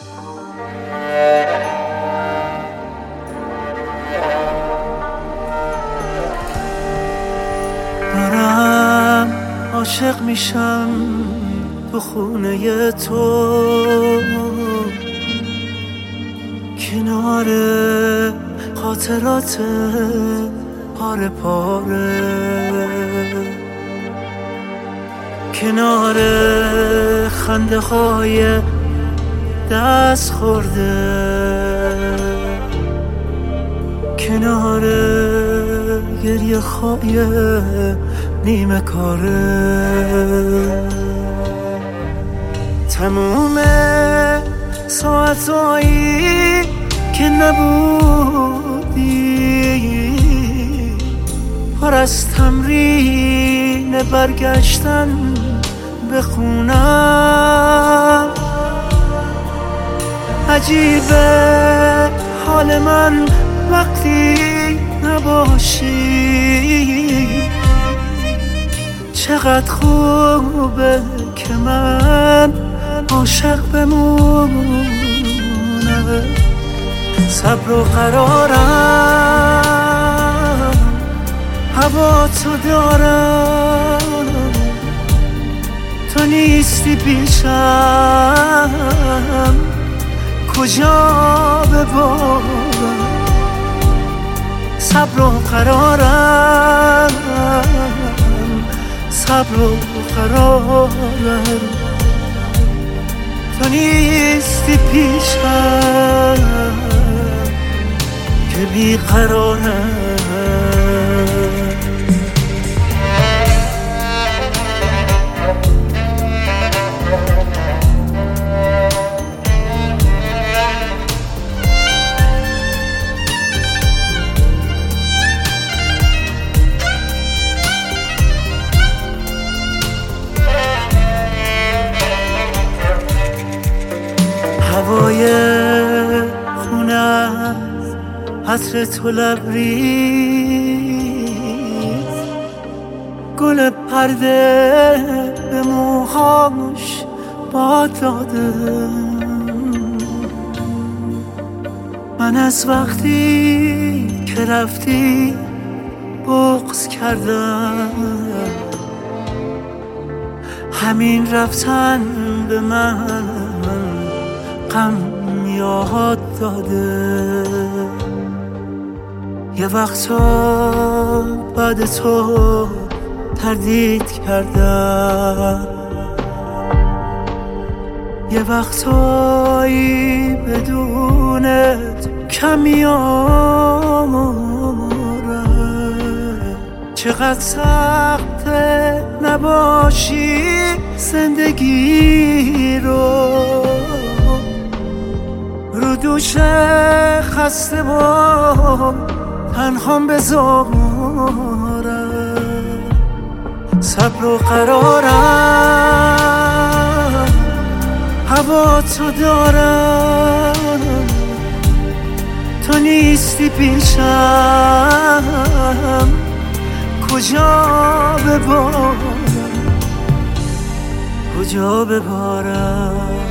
دارم عاشق میشم تو خونه تو، کنار خاطرات پاره پاره، کنار خنده های دست خورده، کنار گریه های نیمه کاره. تموم ساعتایی که نبودی پر از تمرین برگشتن به خونم. عجیبه حال من وقتی نباشی، چقدر خوبه که من عاشق بمونم. صبر و قرارم هوا تو دارم، تو نیستی پیشم کجا ببارم. صبر و قرارم، صبر و قرارم، تو نیستی پیشم که بیقرارم. هوای خونه است، عطر تو لبریز، گل پرده به موهاش باد داده. من از وقتی که رفتی بغض کردم، همین رفتن به من غم یاد داده. یه وقتا بعد تو تردید کردم، یه وقتایی بدونت کم میارم. چقدر سخته نباشی زندگی رو دوش خسته و تنهام بذارم. صبر و قرارم هوا تو دارم، تو نیستی پیشم کجا ببارم، کجا ببارم.